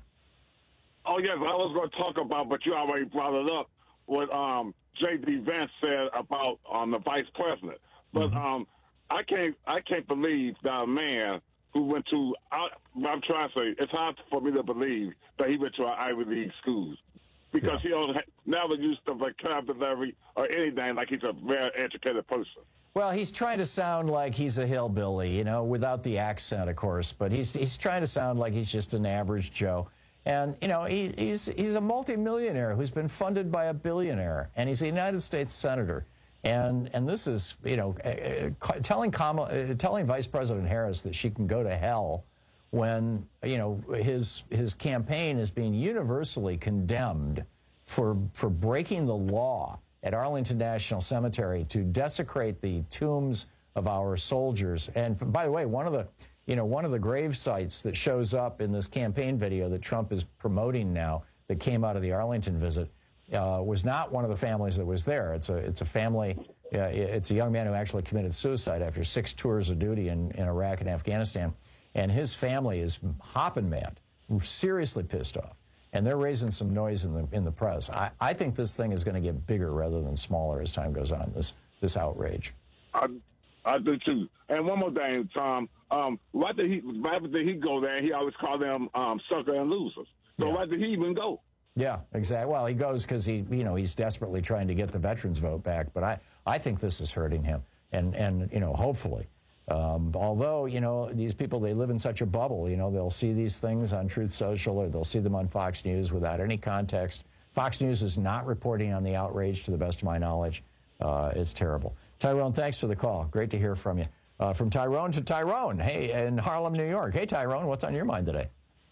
Speaker 11: Oh, yes, I was going to talk about, but you already brought it up, what um, J D. Vance said about um, the vice president. But mm-hmm. um, I can't I can't believe that a man who went to, I, I'm trying to say, it's hard for me to believe that he went to an Ivy League schools. Because yeah. he don't never use the vocabulary or anything like he's a very educated person.
Speaker 28: Well, he's trying to sound like he's a hillbilly, you know, without the accent, of course. But he's he's trying to sound like he's just an average Joe. And, you know, he, he's, he's a multimillionaire who's been funded by a billionaire, and he's a United States senator. And and this is, you know, uh, telling Kamala, uh, telling Vice President Harris that she can go to hell when, you know, his his campaign is being universally condemned for for breaking the law at Arlington National Cemetery to desecrate the tombs of our soldiers. And by the way, one of the You know, one of the grave sites that shows up in this campaign video that Trump is promoting now that came out of the Arlington visit uh, was not one of the families that was there. It's a it's a family, uh, it's a young man who actually committed suicide after six tours of duty in, in Iraq and Afghanistan. And his family is hopping mad, seriously pissed off. And they're raising some noise in the in the press. I, I think this thing is going to get bigger rather than smaller as time goes on, this, this outrage.
Speaker 11: I, I do too. And one more thing, Tom. Um, why did he? Why did he go there? He always called them um, sucker and losers. So yeah. why did he even go?
Speaker 28: Yeah, exactly. Well, he goes because he, you know, he's desperately trying to get the veterans vote back. But I, I think this is hurting him, and and you know, hopefully. Um, although you know, these people, they live in such a bubble. You know, they'll see these things on Truth Social or they'll see them on Fox News without any context. Fox News is not reporting on the outrage, to the best of my knowledge. Uh, it's terrible. Tyrone, thanks for the call. Great to hear from you. Uh, from Tyrone to Tyrone, hey, in Harlem, New York. Hey, Tyrone, what's on your mind today?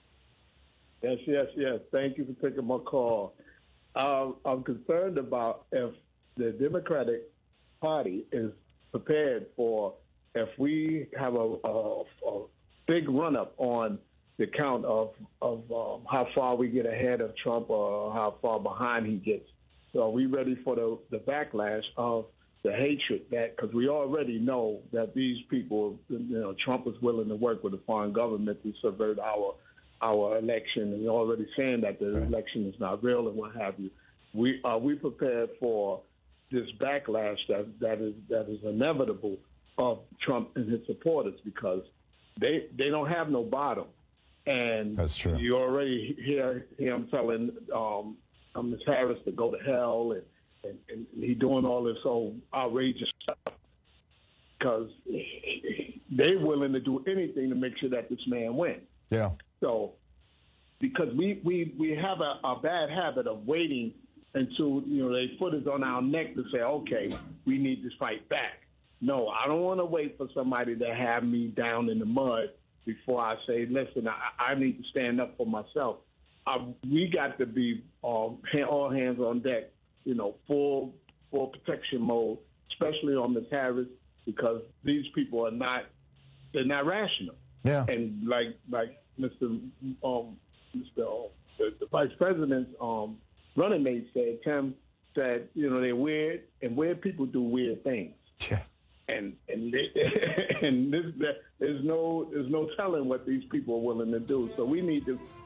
Speaker 13: Yes, yes, yes. Thank you for taking my call. Um, I'm concerned about if the Democratic Party is prepared for if we have a, a, a big run-up on the count of, of um, how far we get ahead of Trump or how far behind he gets. So are we ready for the, the backlash of the hatred that, because we already know that these people, you know, Trump is willing to work with a foreign government to subvert our our election, and we're already saying that the right. election is not real and what have you. We are we prepared for this backlash that that is that is inevitable of Trump and his supporters, because they they don't have no bottom, and
Speaker 28: that's true.
Speaker 13: You already hear him telling um, Miz Harris to go to hell and. And, and he doing all this old outrageous stuff because they're willing to do anything to make sure that this man wins.
Speaker 28: Yeah.
Speaker 13: So, because we, we, we have a, a bad habit of waiting until, you know, they foot is on our neck to say, okay, we need to fight back. No, I don't want to wait for somebody to have me down in the mud before I say, listen, I, I need to stand up for myself. I, we got to be um, all hands on deck. You know, full full protection mode, especially on Miz Harris, because these people are not they're not rational.
Speaker 28: Yeah.
Speaker 13: And like like Mister Um, Mister Um, the, the Vice President's um, running mate said, Tim said, you know, they're weird, and weird people do weird things.
Speaker 28: Yeah.
Speaker 13: And and they, and this, there's no there's no telling what these people are willing to do. So we need to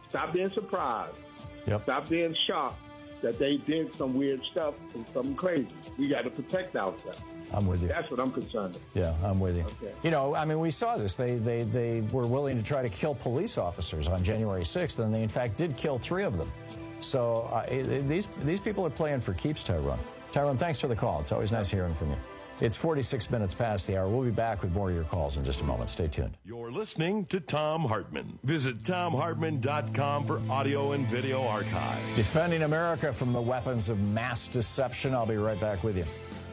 Speaker 13: Stop being surprised.
Speaker 28: Yep.
Speaker 13: Stop being shocked that they did some weird stuff and something crazy. We got to protect ourselves.
Speaker 28: I'm with you.
Speaker 13: That's what I'm concerned with.
Speaker 28: Yeah, I'm with you.
Speaker 13: Okay.
Speaker 28: You know, I mean, we saw this. They, they, they were willing to try to kill police officers on January sixth, and they, in fact, did kill three of them. So uh, it, it, these, these people are playing for keeps, Tyrone. Tyrone, thanks for the call. It's always nice hearing from you. It's forty-six minutes past the hour. We'll be back with more of your calls in just a moment. Stay tuned.
Speaker 14: You're listening to Thom Hartmann. Visit Thom Hartmann dot com for audio and video archive.
Speaker 28: Defending America from the weapons of mass deception. I'll be right back with you.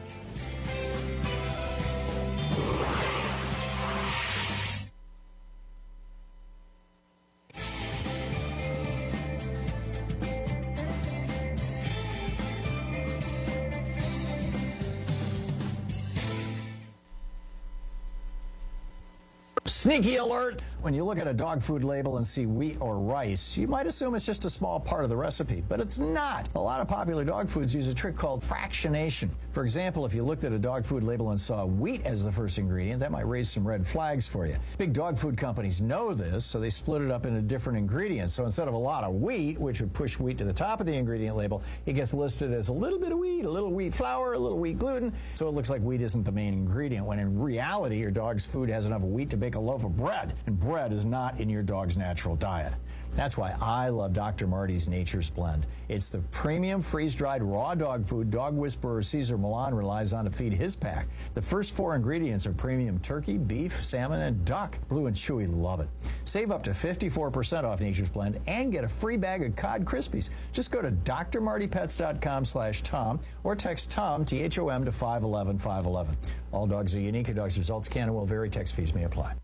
Speaker 28: Sneaky alert! When you look at a dog food label and see wheat or rice, you might assume it's just a small part of the recipe, but it's not. A lot of popular dog foods use a trick called fractionation. For example, if you looked at a dog food label and saw wheat as the first ingredient, that might raise some red flags for you. Big dog food companies know this, so they split it up into different ingredients. So instead of a lot of wheat, which would push wheat to the top of the ingredient label, it gets listed as a little bit of wheat, a little wheat flour, a little wheat gluten, so it looks like wheat isn't the main ingredient, when in reality, your dog's food has enough wheat to bake a loaf of bread, and bread is not in your dog's natural diet. That's why I love Doctor Marty's Nature's Blend. It's the premium freeze-dried raw dog food dog whisperer Cesar Millan relies on to feed his pack. The first four ingredients are premium turkey, beef, salmon, and duck. Blue and Chewy love it. Save up to fifty-four percent off Nature's Blend and get a free bag of Cod Krispies. Just go to D R marty pets dot com slash Tom or text Tom, T H O M, to five one one five one one. All dogs are unique. A dog's results can and will vary. Text fees may apply.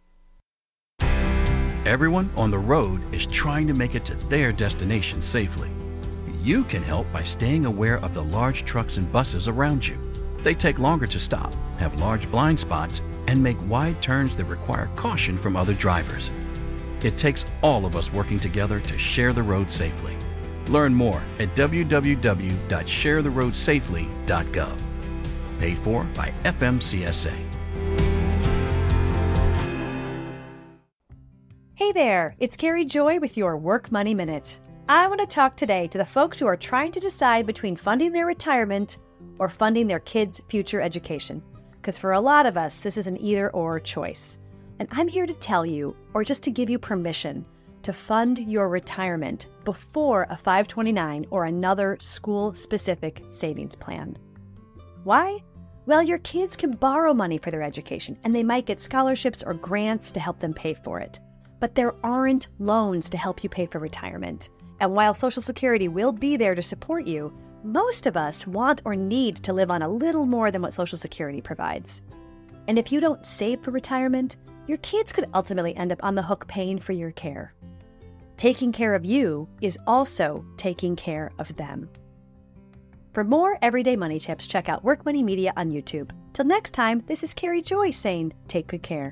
Speaker 16: Everyone on the road is trying to make it to their destination safely. You can help by staying aware of the large trucks and buses around you. They take longer to stop, have large blind spots, and make wide turns that require caution from other drivers. It takes all of us working together to share the road safely. Learn more at w w w dot share the road safely dot gov. Paid for by F M C S A.
Speaker 17: Hey there, it's Carrie Joy with your Work Money Minute. I want to talk today to the folks who are trying to decide between funding their retirement or funding their kids' future education. Because for a lot of us, this is an either-or choice. And I'm here to tell you, or just to give you permission, to fund your retirement before a five twenty-nine or another school-specific savings plan. Why? Well, your kids can borrow money for their education, and they might get scholarships or grants to help them pay for it. But there aren't loans to help you pay for retirement. And while Social Security will be there to support you, most of us want or need to live on a little more than what Social Security provides. And if you don't save for retirement, your kids could ultimately end up on the hook paying for your care. Taking care of you is also taking care of them. For more everyday money tips, check out Work Money Media on YouTube. Till next time, this is Carrie Joy saying, take good care.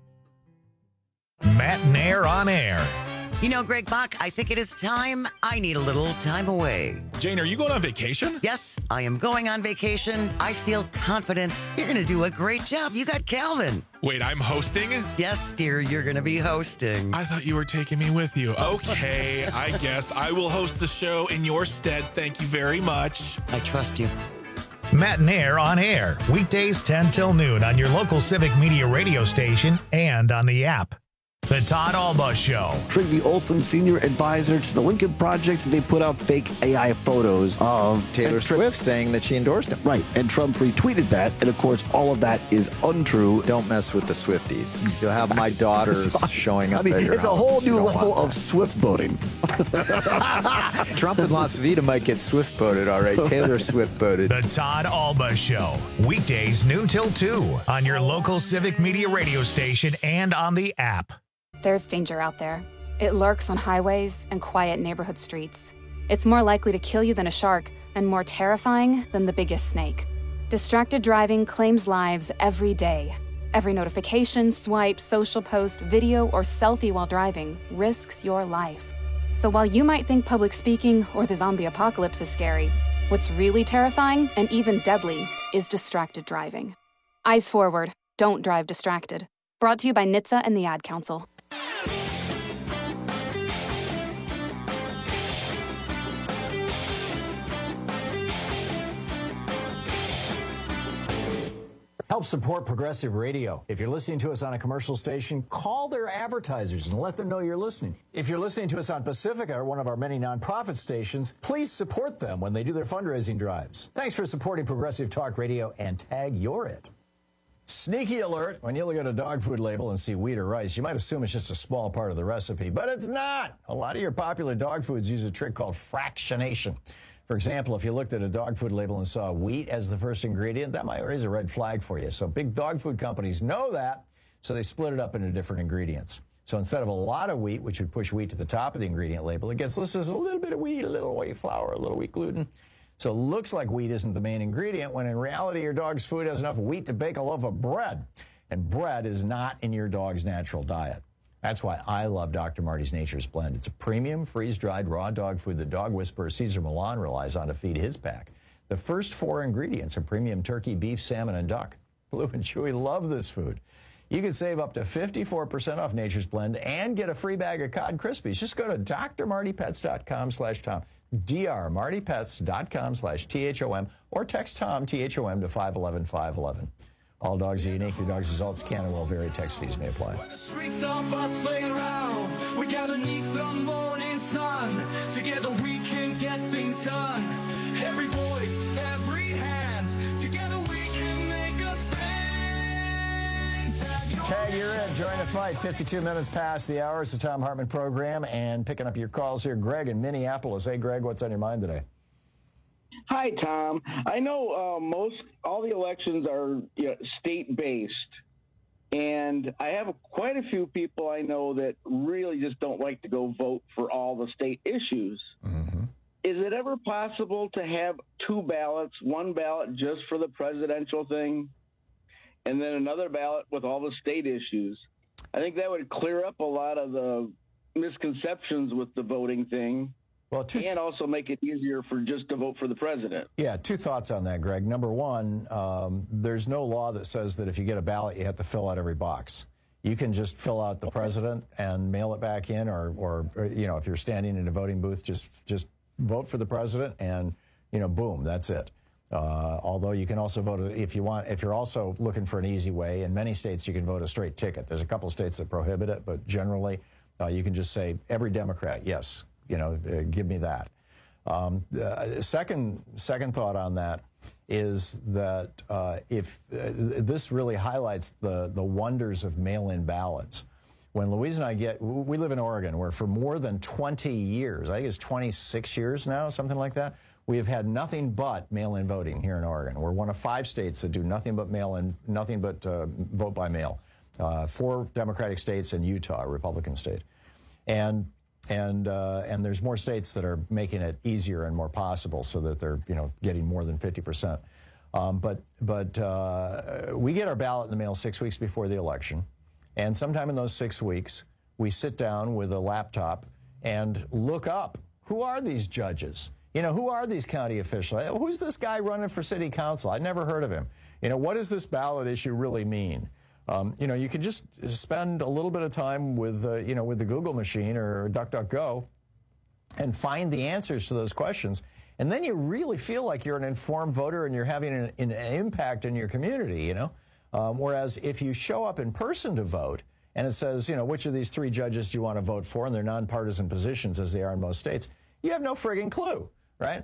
Speaker 1: Matt Nair on air.
Speaker 18: You know, Greg Bach, I think it is time I need a little time away.
Speaker 26: Jane, are you going on vacation?
Speaker 18: Yes, I am going on vacation. I feel confident. You're going to do a great job. You got Calvin.
Speaker 26: Wait, I'm hosting?
Speaker 18: Yes, dear, you're going to be hosting.
Speaker 26: I thought you were taking me with you. Okay, I guess I will host the show in your stead. Thank you very much.
Speaker 18: I trust you.
Speaker 1: Matt Nair on air, weekdays ten till noon on your local Civic Media radio station and on the app. The Todd Alba Show.
Speaker 19: Trygve Olsen, senior advisor to the Lincoln Project, they put out fake A I photos of
Speaker 20: Taylor Swift saying that she endorsed him.
Speaker 19: Right, and Trump retweeted that, and of course, all of that is untrue.
Speaker 20: Don't mess with the Swifties. You'll have my daughters showing up.
Speaker 19: I mean,
Speaker 20: at your
Speaker 19: it's a
Speaker 20: house.
Speaker 19: whole new
Speaker 20: You don't
Speaker 19: level
Speaker 20: want
Speaker 19: of Swift voting.
Speaker 20: Trump and Las Vegas might get Swift voted, all right. Taylor Swift voted.
Speaker 1: The Todd Alba Show, weekdays noon till two on your local Civic Media radio station and on the app.
Speaker 21: There's danger out there. It lurks on highways and quiet neighborhood streets. It's more likely to kill you than a shark, and more terrifying than the biggest snake. Distracted driving claims lives every day. Every notification, swipe, social post, video, or selfie while driving risks your life. So while you might think public speaking or the zombie apocalypse is scary, what's really terrifying and even deadly is distracted driving. Eyes forward, don't drive distracted. Brought to you by N H T S A and the Ad Council.
Speaker 28: Help support Progressive Radio. If you're listening to us on a commercial station, call their advertisers and let them know you're listening. If you're listening to us on Pacifica, or one of our many nonprofit stations, please support them when they do their fundraising drives. Thanks for supporting Progressive Talk Radio, and tag you're it. Sneaky alert. When you look at a dog food label and see wheat or rice, you might assume it's just a small part of the recipe, but it's not. A lot of your popular dog foods use a trick called fractionation. For example, if you looked at a dog food label and saw wheat as the first ingredient, that might raise a red flag for you. So big dog food companies know that, so they split it up into different ingredients. So instead of a lot of wheat, which would push wheat to the top of the ingredient label, it gets listed as a little bit of wheat, a little wheat flour, a little wheat gluten. So it looks like wheat isn't the main ingredient, when in reality your dog's food has enough wheat to bake a loaf of bread. And bread is not in your dog's natural diet. That's why I love Doctor Marty's Nature's Blend. It's a premium, freeze-dried, raw dog food the dog whisperer Cesar Millan relies on to feed his pack. The first four ingredients are premium turkey, beef, salmon, and duck. Blue and Chewy love this food. You can save up to fifty-four percent off Nature's Blend and get a free bag of Cod Krispies. Just go to d r marty pets dot com slash tom, d r marty pets dot com slash T H O M, or text Tom, T H O M, to five one one, five one one. All dogs are unique. Your dog's results can and will vary. Text fees may apply.
Speaker 27: The streets are bustling around. We gather beneath the morning sun. Together we can get things done. Every voice, every hand. Together we can make a stand. Tag your,
Speaker 28: Tag you're in. Join the fight. fifty-two minutes past the hour. It's the Tom Hartman program. And picking up your calls here, Greg in Minneapolis. Hey, Greg, what's on your mind today?
Speaker 2: Hi, Tom. I know uh, most all the elections are you know, state-based, and I have quite a few people I know that really just don't like to go vote for all the state issues.
Speaker 28: Mm-hmm.
Speaker 2: Is it ever possible to have two ballots, one ballot just for the presidential thing, and then another ballot with all the state issues? I think that would clear up a lot of the misconceptions with the voting thing.
Speaker 28: Well, two
Speaker 2: and also make it easier for just to vote for the president.
Speaker 28: Yeah, two thoughts on that, Greg. Number one, um, there's no law that says that if you get a ballot, you have to fill out every box. You can just fill out the president and mail it back in, or, or, or you know, if you're standing in a voting booth, just just vote for the president, and you know, boom, that's it. Uh, although you can also vote if you want. If you're also looking for an easy way, in many states you can vote a straight ticket. There's a couple of states that prohibit it, but generally uh, you can just say every Democrat, yes. You know, uh, give me that. Um, uh, second, second thought on that is that uh, if uh, this really highlights the the wonders of mail-in ballots. When Louise and I get, we live in Oregon, where for more than twenty years, I think it's twenty-six years now, something like that, we have had nothing but mail-in voting here in Oregon. We're one of five states that do nothing but mail-in, nothing but uh, vote by mail. Uh, four Democratic states and Utah, a Republican state, and. And uh, and there's more states that are making it easier and more possible, so that they're you know getting more than fifty percent. Um, but but uh, we get our ballot in the mail six weeks before the election, and sometime in those six weeks we sit down with a laptop and look up, who are these judges? You know, who are these county officials? Who's this guy running for city council? I'd never heard of him. You know, what does this ballot issue really mean? Um, you know, you could just spend a little bit of time with, uh, you know, with the Google machine or DuckDuckGo and find the answers to those questions. And then you really feel like you're an informed voter and you're having an, an impact in your community, you know. Um, whereas if you show up in person to vote and it says, you know, which of these three judges do you want to vote for, and they're nonpartisan positions as they are in most states, you have no frigging clue, right?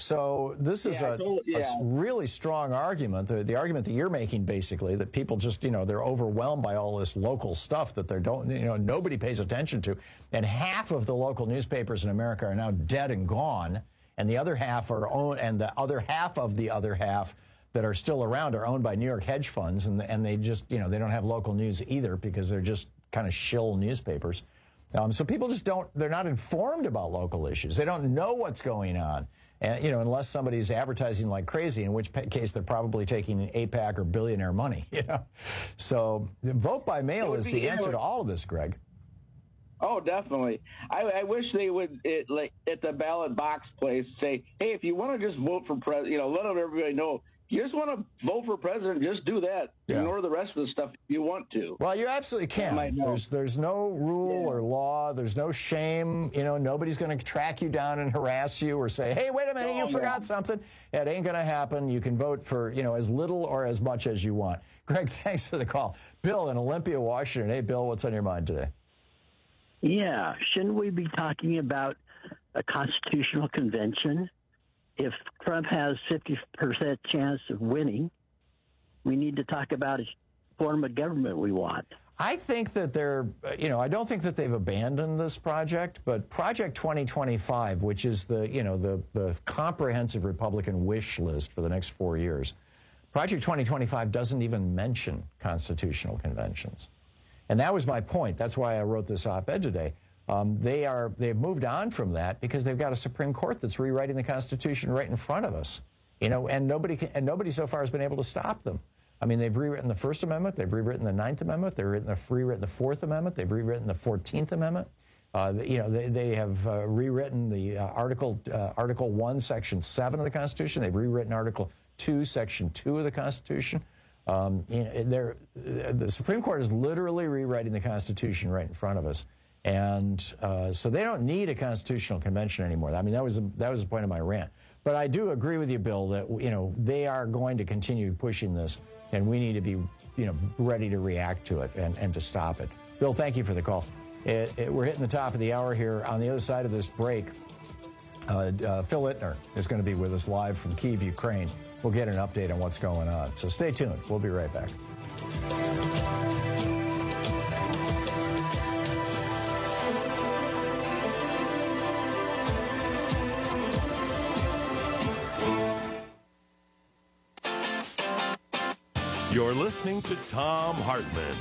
Speaker 28: So this is
Speaker 2: yeah,
Speaker 28: a,
Speaker 2: totally, yeah.
Speaker 28: a really strong argument, the, the argument that you're making, basically, that people just, you know, they're overwhelmed by all this local stuff that they don't, you know, nobody pays attention to. And half of the local newspapers in America are now dead and gone, and the other half are owned, and the other half of the other half that are still around are owned by New York hedge funds, and, and they just, you know, they don't have local news either because they're just kind of shill newspapers. Um, so people just don't, they're not informed about local issues. They don't know what's going on. And, you know, unless somebody's advertising like crazy, in which case they're probably taking AIPAC or billionaire money, you know. So vote by mail is the answer to all of this, Greg.
Speaker 2: Oh, definitely. I, I wish they would, it, like at the ballot box place, say, hey, if you want to just vote for president, you know, let everybody know you just want to vote for president, just do that.
Speaker 28: Yeah.
Speaker 2: Ignore the rest of the stuff if you want to.
Speaker 28: Well, you absolutely can. There's there's no rule yeah. or law. There's no shame. You know, nobody's going to track you down and harass you or say, hey, wait a minute, oh, you forgot yeah. something. It ain't going to happen. You can vote for, you know, as little or as much as you want. Greg, thanks for the call. Bill in Olympia, Washington. Hey, Bill, what's on your mind today?
Speaker 3: Yeah, shouldn't we be talking about a constitutional convention? If Trump has fifty percent chance of winning, we need to talk about a form of government we want.
Speaker 28: I think that they're, you know, I don't think that they've abandoned this project, but Project twenty twenty-five, which is the, you know, the, the comprehensive Republican wish list for the next four years, Project twenty twenty-five doesn't even mention constitutional conventions. And that was my point. That's why I wrote this op-ed today. Um, they are, they've moved on from that because they've got a Supreme Court that's rewriting the Constitution right in front of us, you know, and nobody can, and nobody so far has been able to stop them. I mean, they've rewritten the First Amendment, they've rewritten the Ninth Amendment, they've rewritten the, rewritten the Fourth Amendment, they've rewritten the Fourteenth Amendment. Uh, the, you know, they, they have uh, rewritten the uh, Article uh, Article One, Section Seven of the Constitution. They've rewritten Article Two, Section Two of the Constitution. Um, you know, the Supreme Court is literally rewriting the Constitution right in front of us. And uh, so they don't need a constitutional convention anymore. I mean, that was, a, that was the point of my rant. But I do agree with you, Bill, that, you know, they are going to continue pushing this, and we need to be, you know, ready to react to it and, and to stop it. Bill, thank you for the call. It, it, we're hitting the top of the hour here. On the other side of this break, uh, uh, Phil Ittner is going to be with us live from Kyiv, Ukraine. We'll get an update on what's going on. So stay tuned. We'll be right back.
Speaker 14: You're listening to Thom Hartmann.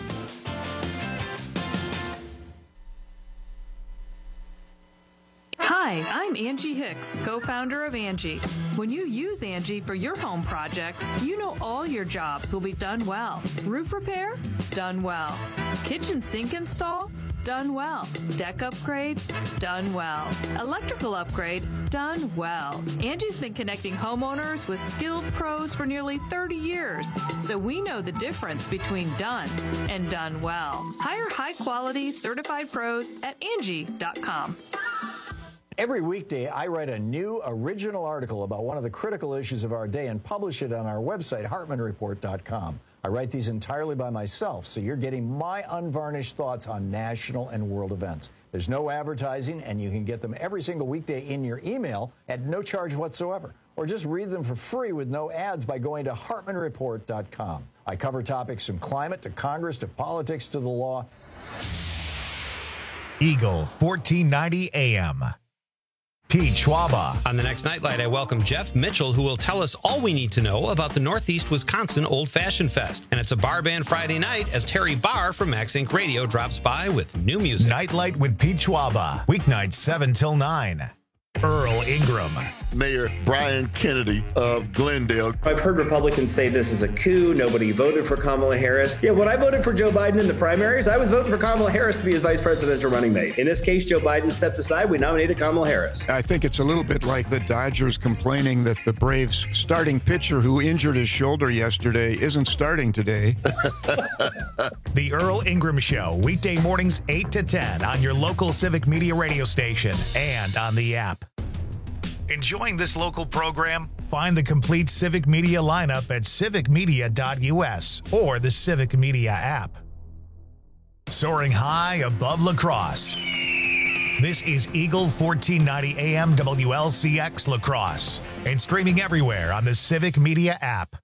Speaker 4: Hi, I'm Angie Hicks, co-founder of Angie. When you use Angie for your home projects, you know all your jobs will be done well. Roof repair? Done well. Kitchen sink install? Done well. Deck upgrades? Done well. Electrical upgrade? Done well. Angie's been connecting homeowners with skilled pros for nearly thirty years, so we know the difference between done and done well. Hire high-quality, certified pros at Angie dot com.
Speaker 28: Every weekday, I write a new original article about one of the critical issues of our day and publish it on our website, Hartmann Report dot com. I write these entirely by myself, so you're getting my unvarnished thoughts on national and world events. There's no advertising, and you can get them every single weekday in your email at no charge whatsoever. Or just read them for free with no ads by going to Hartmann Report dot com. I cover topics from climate to Congress to politics to the law.
Speaker 1: Eagle fourteen ninety A M. Pete Schwaba.
Speaker 6: On the next Nightlight, I welcome Jeff Mitchell, who will tell us all we need to know about the Northeast Wisconsin Old Fashioned Fest. And it's a bar band Friday night as Terry Barr from Max Inc Radio drops by with new music.
Speaker 1: Nightlight with Pete Schwaba. Weeknights seven till nine. Earl Ingram.
Speaker 5: Mayor Brian Kennedy of Glendale.
Speaker 9: I've heard Republicans say this is a coup. Nobody voted for Kamala Harris. Yeah, when I voted for Joe Biden in the primaries, I was voting for Kamala Harris to be his vice presidential running mate. In this case, Joe Biden stepped aside. We nominated Kamala Harris.
Speaker 15: I think it's a little bit like the Dodgers complaining that the Braves starting pitcher who injured his shoulder yesterday isn't starting today.
Speaker 1: The Earl Ingram Show, weekday mornings eight to ten on your local Civic Media radio station and on the app. Enjoying this local program? Find the complete Civic Media lineup at civic media dot U S or the Civic Media app. Soaring high above La Crosse. This is Eagle fourteen ninety A M W L C X La Crosse and streaming everywhere on the Civic Media app.